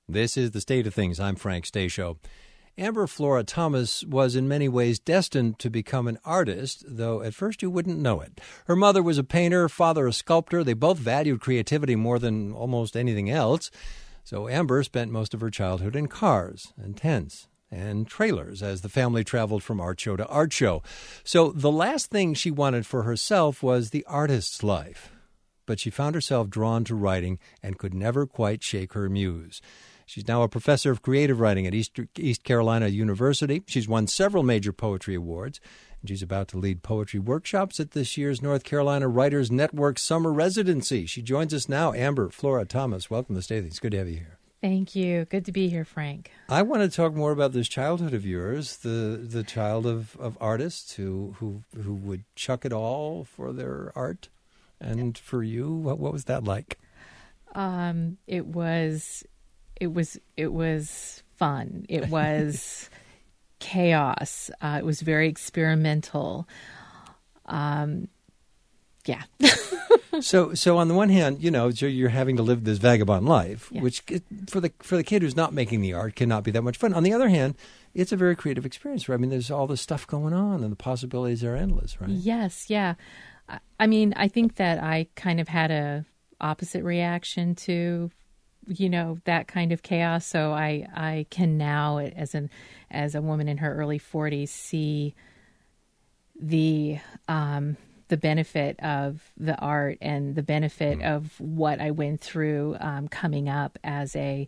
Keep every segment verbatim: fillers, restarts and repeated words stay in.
This is The State of Things. I'm Frank Stasio. Amber Flora Thomas was in many ways destined to become an artist, though at first you wouldn't know it. Her mother was a painter, father a sculptor. They both valued creativity more than almost anything else. So Amber spent most of her childhood in cars and tents and trailers as the family traveled from art show to art show. So the last thing she wanted for herself was the artist's life. But she found herself drawn to writing and could never quite shake her muse. She's now a professor of creative writing at East, East Carolina University. She's won several major poetry awards, and she's about to lead poetry workshops at this year's North Carolina Writers Network Summer Residency. She joins us now. Amber Flora Thomas, welcome to the State of Things. Good to have you here. Thank you. Good to be here, Frank. I want to talk more about this childhood of yours, the the child of, of artists who, who who would chuck it all for their art. And for you, what, what was that like? Um, it was... It was it was fun. It was chaos. Uh, it was very experimental. Um, yeah. so so on the one hand, you know, so you're having to live this vagabond life, yeah. which for the for the kid who's not making the art cannot be that much fun. On the other hand, it's a very creative experience, right? I mean, there's all this stuff going on, and the possibilities are endless, right? Yes, yeah. I mean, I think that I kind of had a opposite reaction to, you know, that kind of chaos. So I, I can now, as an as a woman in her early forties, see the um, the benefit of the art and the benefit mm. of what I went through um, coming up as a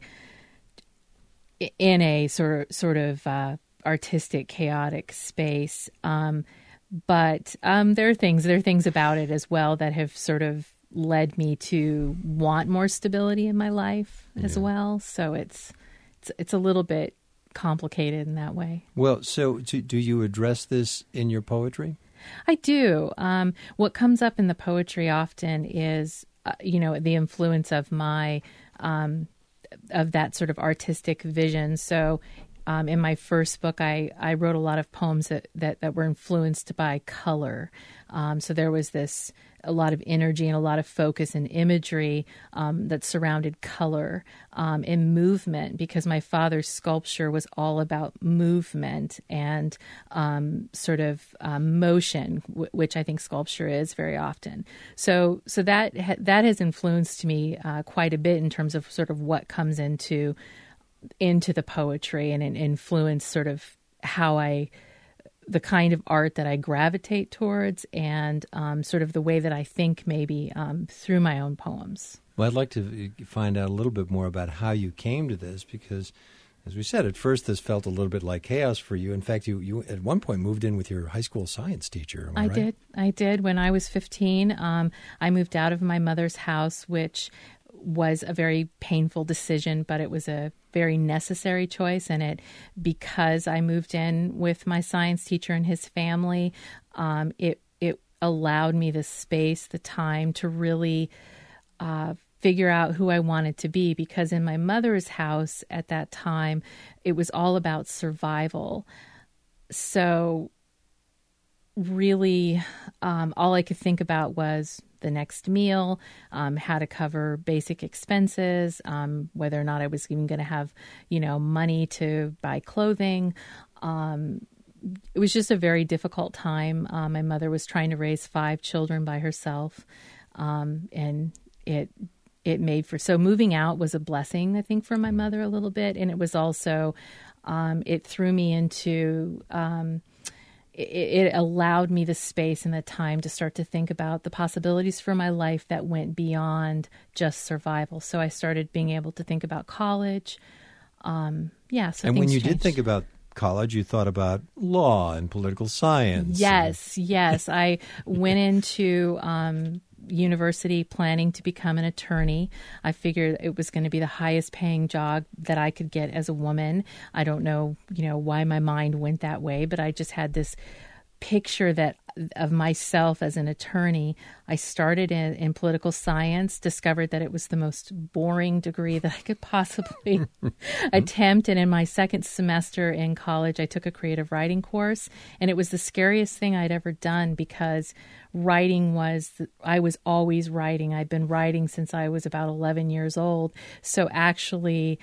in a sort of sort of uh, artistic, chaotic space. Um, but um, there are things there are things about it as well that have sort of led me to want more stability in my life as yeah. well. So it's, it's it's a little bit complicated in that way. Well, so do, do you address this in your poetry? I do. Um, what comes up in the poetry often is, uh, you know, the influence of my, um, of that sort of artistic vision. So um, in my first book, I, I wrote a lot of poems that, that, that were influenced by color. Um, so there was this a lot of energy and a lot of focus and imagery um, that surrounded color um, and movement, because my father's sculpture was all about movement and um, sort of um, motion, w- which I think sculpture is very often. So, so that ha- that has influenced me uh, quite a bit in terms of sort of what comes into into the poetry and, and influence sort of how I. the kind of art that I gravitate towards and um, sort of the way that I think maybe um, through my own poems. Well, I'd like to find out a little bit more about how you came to this because, as we said, at first this felt a little bit like chaos for you. In fact, you, you at one point moved in with your high school science teacher. Am I, I right? did. I did. When I was fifteen, um, I moved out of my mother's house, which was a very painful decision, but it was a very necessary choice. And it, because I moved in with my science teacher and his family, um, it it allowed me the space, the time to really uh, figure out who I wanted to be. Because in my mother's house at that time, it was all about survival. So really, um, all I could think about was the next meal, um, how to cover basic expenses, um, whether or not I was even going to have, you know, money to buy clothing. Um, it was just a very difficult time. Um, my mother was trying to raise five children by herself, um, and it it made for so moving out was a blessing, I think, for my mother a little bit, and it was also um, it threw me into. Um, It allowed me the space and the time to start to think about the possibilities for my life that went beyond just survival. So I started being able to think about college. Um, yeah. So and when you changed. did think about college, you thought about law and political science. Yes, and... yes. I went into um, university planning to become an attorney. I figured it was going to be the highest paying job that I could get as a woman. I don't know, you know, why my mind went that way, but I just had this picture that of myself as an attorney. I started in, in political science, discovered that it was the most boring degree that I could possibly attempt. And in my second semester in college, I took a creative writing course, and it was the scariest thing I'd ever done because writing was, I was always writing. I'd been writing since I was about eleven years old. So actually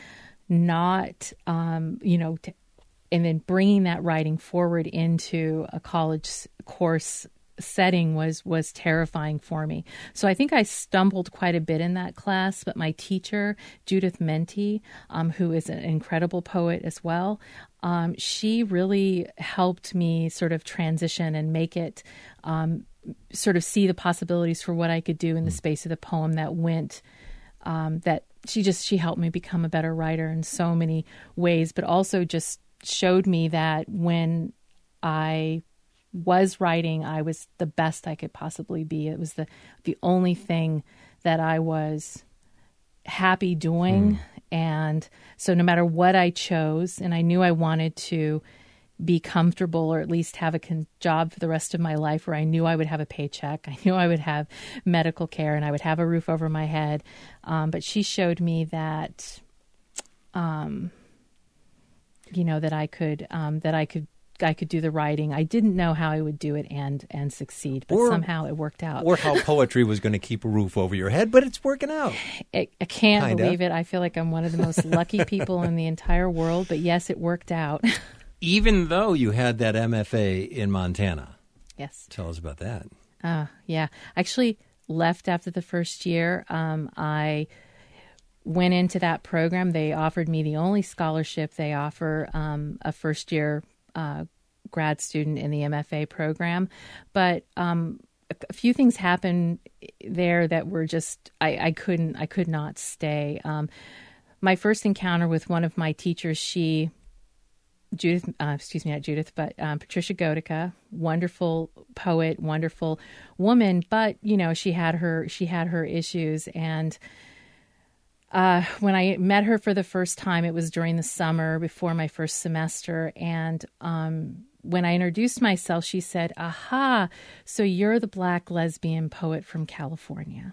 not, um, you know, t- and then bringing that writing forward into a college course setting was was terrifying for me. So I think I stumbled quite a bit in that class, but my teacher, Judith Menti, um, who is an incredible poet as well, um, she really helped me sort of transition and make it um, sort of see the possibilities for what I could do in the space of the poem that went, um, that she just, she helped me become a better writer in so many ways, but also just showed me that when I was writing, I was the best I could possibly be. It was the the only thing that I was happy doing. Mm. And so no matter what I chose, and I knew I wanted to be comfortable or at least have a con- job for the rest of my life where I knew I would have a paycheck. I knew I would have medical care and I would have a roof over my head. Um, but she showed me that, um, you know, that I could, um, that I could I could do the writing. I didn't know how I would do it and and succeed, but or, somehow it worked out. Or how poetry was going to keep a roof over your head, but it's working out. I, I can't Kinda. believe it. I feel like I'm one of the most lucky people in the entire world, but yes, it worked out. Even though you had that M F A in Montana. Yes. Tell us about that. Uh, yeah. I actually left after the first year. Um, I went into that program. They offered me the only scholarship they offer, um, a first year Uh, grad student in the M F A program. But um, a, a few things happened there that were just, I, I couldn't, I could not stay. Um, my first encounter with one of my teachers, she, Judith, uh, excuse me, not Judith, but um, Patricia Gotica, wonderful poet, wonderful woman, but, you know, she had her, she had her issues. And Uh, when I met her for the first time, it was during the summer before my first semester. And um, when I introduced myself, she said, "Aha, so you're the Black lesbian poet from California."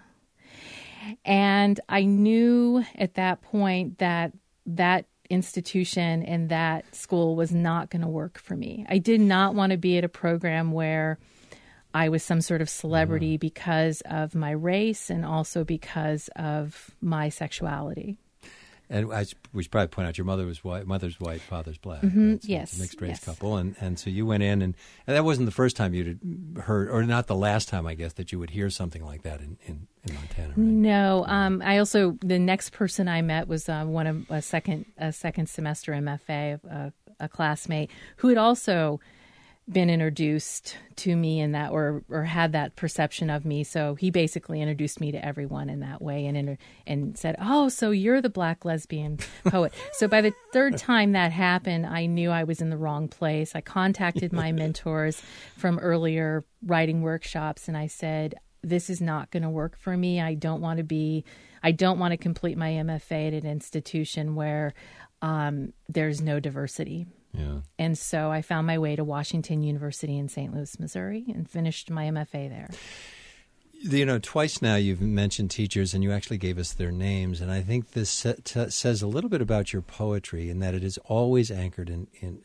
And I knew at that point that that institution and that school was not going to work for me. I did not want to be at a program where I was some sort of celebrity because of my race and also because of my sexuality. And I, we should probably point out your mother was white, mother's white, father's black. Mm-hmm. Right? So yes, mixed race yes. couple, and and so you went in, and, and that wasn't the first time you'd heard, or not the last time, I guess, that you would hear something like that in, in, in Montana. Right? No, um, I also the next person I met was uh, one of a second a second semester M F A, a, a classmate who had also been introduced to me in that, or or had that perception of me. So he basically introduced me to everyone in that way, and inter- and said, "Oh, so you're the Black lesbian poet." So by the third time that happened, I knew I was in the wrong place. I contacted my mentors from earlier writing workshops, and I said, "This is not going to work for me. I don't want to be. I don't want to complete my M F A at an institution where um, there's no diversity." Yeah. And so I found my way to Washington University in Saint Louis, Missouri, and finished my M F A there. You know, twice now you've mentioned teachers, and you actually gave us their names. And I think this sa- t- says a little bit about your poetry, in that it is always anchored in, in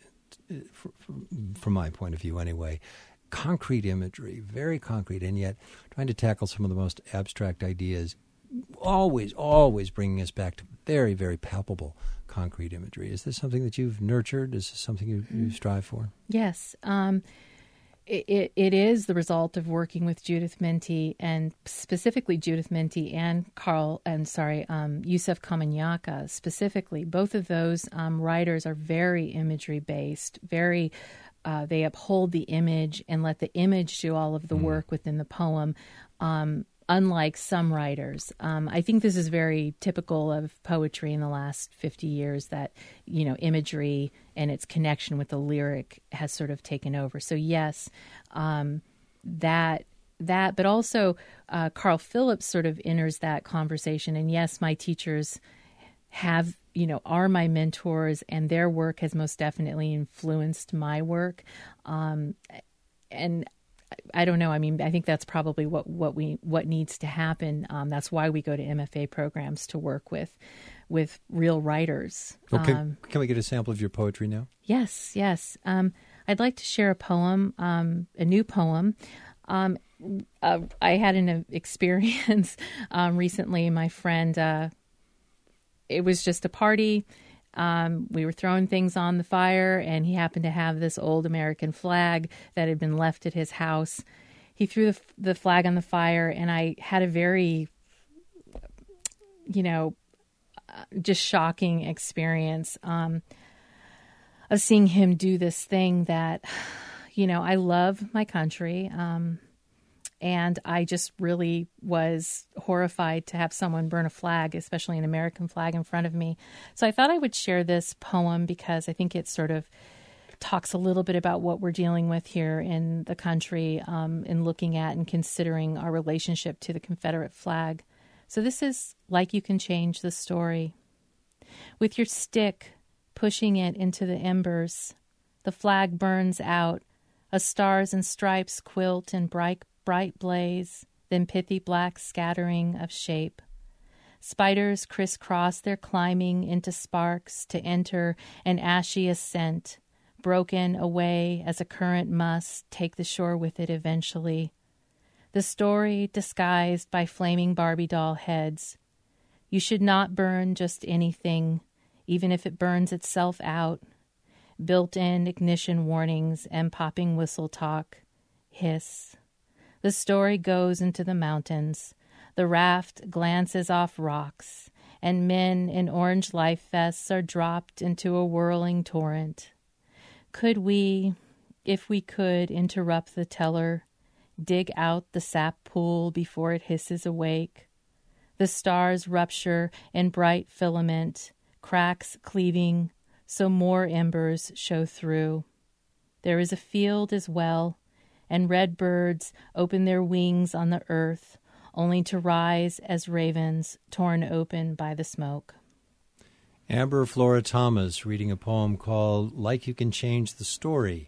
from, from my point of view anyway, concrete imagery, very concrete, and yet trying to tackle some of the most abstract ideas, always, always bringing us back to very, very palpable concrete imagery. Is this something that you've nurtured? Is this something you, you strive for? Yes. Um, it, it, it is the result of working with Judith Menti, and specifically Judith Menti and Carl, and sorry, um, Yusef Kamanyaka specifically. Both of those um, writers are very imagery-based, very, uh, they uphold the image and let the image do all of the mm. work within the poem. Um, Unlike some writers, um, I think this is very typical of poetry in the last fifty years, that, you know, imagery and its connection with the lyric has sort of taken over. So yes, um, that that, but also uh, Carl Phillips sort of enters that conversation. And yes, my teachers have, you know, are my mentors, and their work has most definitely influenced my work. Um, and I don't know. I mean, I think that's probably what, what we what needs to happen. Um, that's why we go to M F A programs, to work with with real writers. Well, can, um, can we get a sample of your poetry now? Yes, yes. Um, I'd like to share a poem, um, a new poem. Um, uh, I had an experience um, recently. My friend, uh, it was just a party. Um, we were throwing things on the fire, and he happened to have this old American flag that had been left at his house. He threw the, the flag on the fire, and I had a very, you know, just shocking experience um, of seeing him do this thing that, you know, I love my country. Um, and I just really was horrified to have someone burn a flag, especially an American flag, in front of me. So I thought I would share this poem because I think it sort of talks a little bit about what we're dealing with here in the country um, in looking at and considering our relationship to the Confederate flag. So this is Like You Can Change the Story. With your stick, pushing it into the embers, the flag burns out, a stars and stripes quilt in bright, bright blaze, then pithy black scattering of shape. Spiders crisscross their climbing into sparks to enter an ashy ascent, broken away as a current must take the shore with it eventually. The story disguised by flaming Barbie doll heads. You should not burn just anything, even if it burns itself out. Built-in ignition warnings and popping whistle talk. Hiss. The story goes into the mountains. The raft glances off rocks, and men in orange life vests are dropped into a whirling torrent. Could we, if we could, interrupt the teller, dig out the sap pool before it hisses awake? The stars rupture in bright filament, cracks cleaving, so more embers show through. There is a field as well, and red birds open their wings on the earth, only to rise as ravens torn open by the smoke. Amber Flora Thomas reading a poem called Like You Can Change the Story.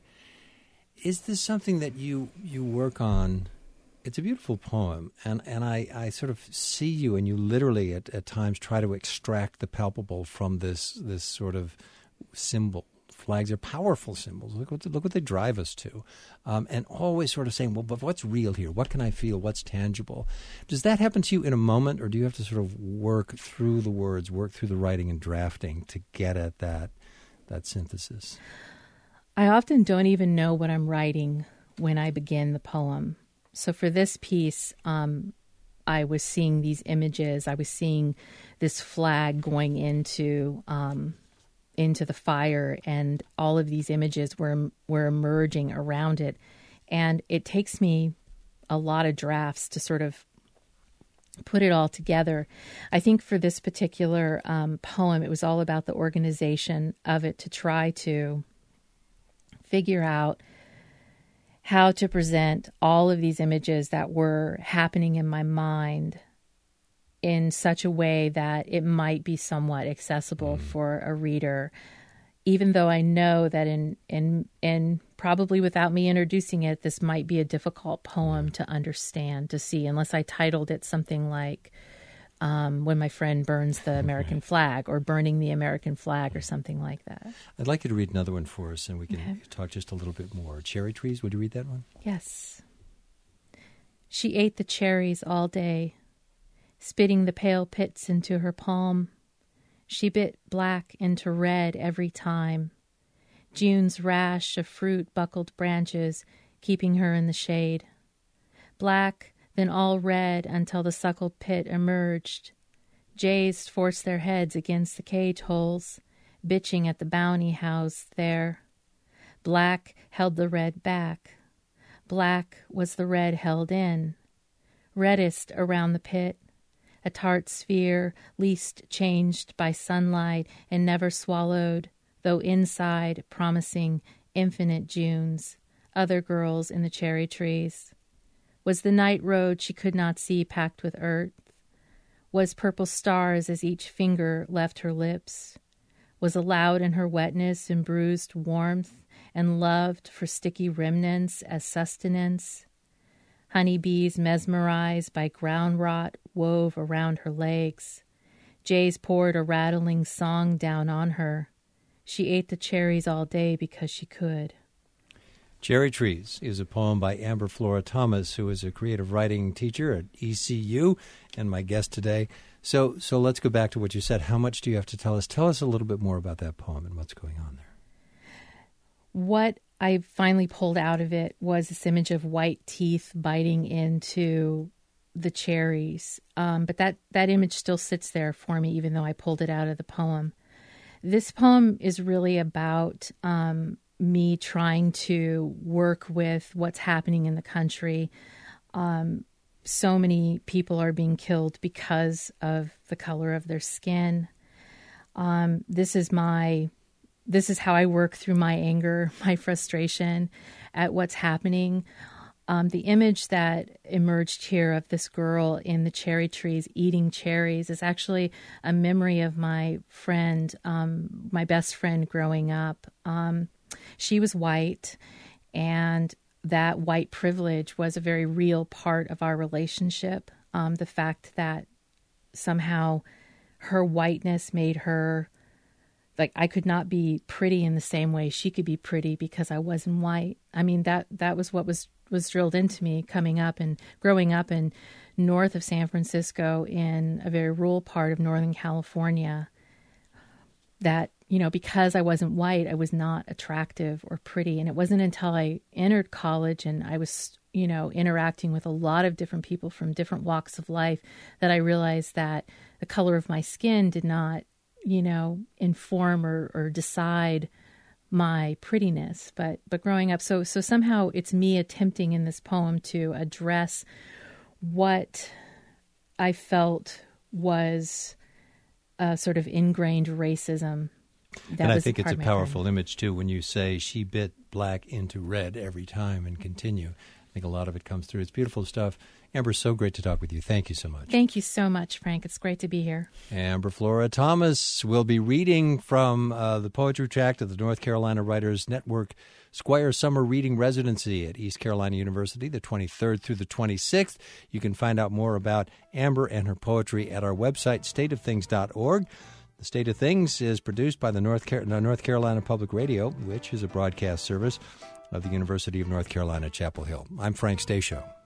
Is this something that you, you work on? It's a beautiful poem, and, and I, I sort of see you, and you literally at, at times try to extract the palpable from this this sort of symbol. Flags are powerful symbols. Look what, look what they drive us to. Um, and always sort of saying, well, but what's real here? What can I feel? What's tangible? Does that happen to you in a moment, or do you have to sort of work through the words, work through the writing and drafting to get at that that synthesis? I often don't even know what I'm writing when I begin the poem. So for this piece, um, I was seeing these images. I was seeing this flag going into um, into the fire, and all of these images were were emerging around it. And it takes me a lot of drafts to sort of put it all together. I think for this particular um, poem, it was all about the organization of it to try to figure out how to present all of these images that were happening in my mind in such a way that it might be somewhat accessible for a reader, even though I know that in in in probably without me introducing it, this might be a difficult poem to understand, to see, unless I titled it something like um, When My Friend Burns the American Flag, or Burning the American Flag, or something like that. I'd like you to read another one for us, and we can Okay. talk just a little bit more. Cherry Trees, would you read that one? Yes. She ate the cherries all day, spitting the pale pits into her palm. She bit black into red every time. June's rash of fruit buckled branches, keeping her in the shade. Black, then all red until the suckled pit emerged. Jays forced their heads against the cage holes, bitching at the bounty housed there. Black held the red back. Black was the red held in. Reddest around the pit, a tart sphere least changed by sunlight and never swallowed, though inside promising infinite Junes, other girls in the cherry trees. Was the night road she could not see packed with earth? Was purple stars as each finger left her lips? Was allowed in her wetness and bruised warmth, and loved for sticky remnants as sustenance? Honeybees mesmerized by ground rot wove around her legs. Jays poured a rattling song down on her. She ate the cherries all day because she could. Cherry Trees is a poem by Amber Flora Thomas, who is a creative writing teacher at E C U and my guest today. So so let's go back to what you said. How much do you have to tell us? Tell us a little bit more about that poem and what's going on there. What I finally pulled out of it was this image of white teeth biting into the cherries. Um, but that, that image still sits there for me, even though I pulled it out of the poem. This poem is really about um, me trying to work with what's happening in the country. Um, so many people are being killed because of the color of their skin. Um, this is my, this is how I work through my anger, my frustration at what's happening. Um, the image that emerged here of this girl in the cherry trees eating cherries is actually a memory of my friend, um, my best friend growing up. Um, she was white, and that white privilege was a very real part of our relationship. Um, the fact that somehow her whiteness made her, like, I could not be pretty in the same way she could be pretty because I wasn't white. I mean, that that was what was was drilled into me coming up and growing up in north of San Francisco in a very rural part of Northern California, that, you know, because I wasn't white, I was not attractive or pretty. And it wasn't until I entered college and I was, you know, interacting with a lot of different people from different walks of life that I realized that the color of my skin did not, you know, inform or, or decide my prettiness, but but growing up, so so somehow it's me attempting in this poem to address what I felt was a sort of ingrained racism. That and I was think it's a powerful friend. image too when you say she bit black into red every time and continue. I think a lot of it comes through. It's beautiful stuff. Amber, so great to talk with you. Thank you so much. Thank you so much, Frank. It's great to be here. Amber Flora Thomas will be reading from uh, the poetry tract of the North Carolina Writers Network Squire Summer Reading Residency at East Carolina University, the twenty-third through the twenty-sixth. You can find out more about Amber and her poetry at our website, state of things dot org. The State of Things is produced by the North, Car- North Carolina Public Radio, which is a broadcast service of the University of North Carolina, Chapel Hill. I'm Frank Stasio.